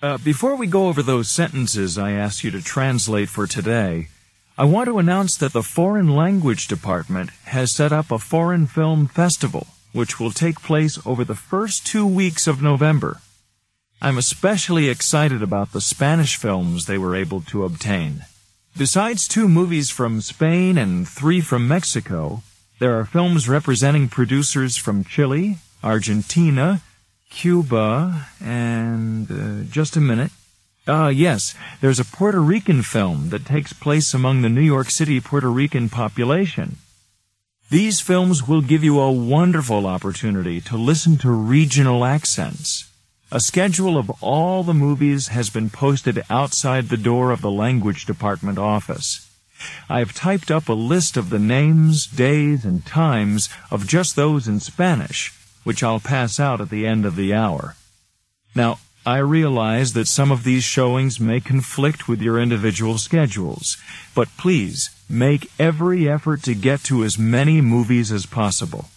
Before we go over those sentences I asked you to translate for today, I want to announce that the Foreign Language Department has set up a foreign film festival, which will take place over the first 2 weeks of November. I'm especially excited about the Spanish films they were able to obtain. Besides 2 movies from Spain and 3 from Mexico, there are films representing producers from Chile, Argentina, Cuba, and just a minute. Yes, there's a Puerto Rican film that takes place among the New York City Puerto Rican population. These films will give you a wonderful opportunity to listen to regional accents. A schedule of all the movies has been posted outside the door of the Language Department office. I have typed up a list of the names, days, and times of just those in Spanish, which I'll pass out at the end of the hour. Now, I realize that some of these showings may conflict with your individual schedules, but please make every effort to get to as many movies as possible.